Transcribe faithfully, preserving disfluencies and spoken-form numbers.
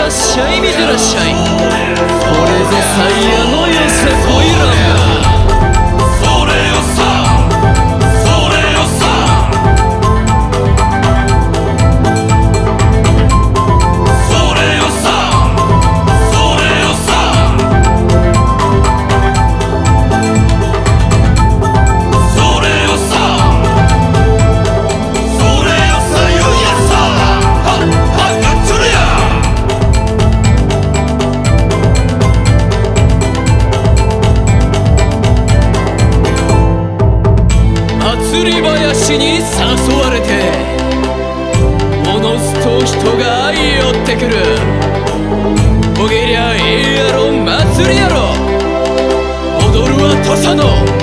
っしゃい見てらっしゃい。これぞ最夜のよせこいらが。 それよさそれよさそれよさそれよさそれよさそれよさゆやさははがつるや。 祭り林に誘われておのずと人が相寄ってくる。おげりゃええやろ祭りやろ。踊るは土佐の